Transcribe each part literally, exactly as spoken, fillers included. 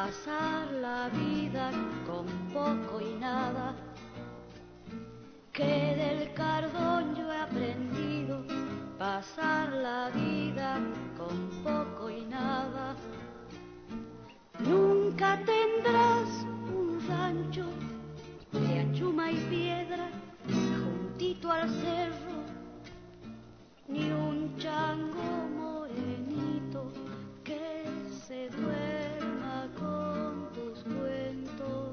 pasar la vida con poco y nada, que del cardón yo he aprendido pasar la vida con poco y nada. Nunca tendrás un rancho de achuma y piedra juntito al cerro, ni un chango morenito que se duerma con tus cuentos.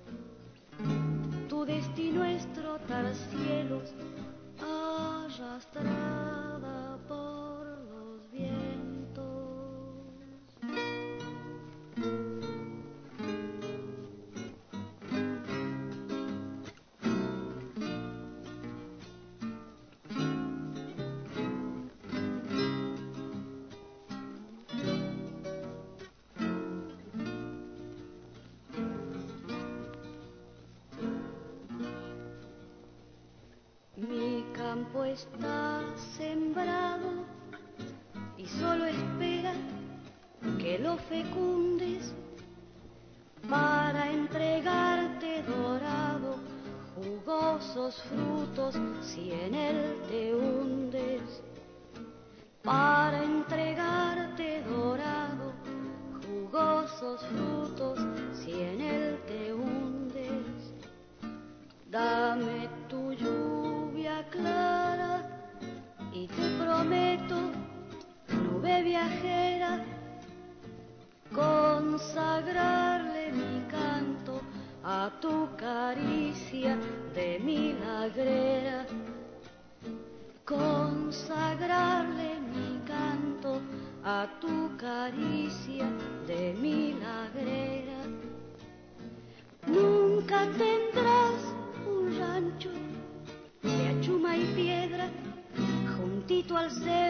Tu destino es trotar cielos arrastrada por los vientos. Mi campo está sembrado y solo espera que lo fecundes para entregarte dorado jugosos frutos si en él te hundes, para entregarte dorado jugosos frutos si en él te hundes. Dame tu lluvia clara y te prometo, nube viajera, consagrarle mi canto a tu caricia de milagrera, consagrarle mi canto a tu caricia de milagrera. Nunca tendrás un rancho de achuma y piedra juntito al cerro,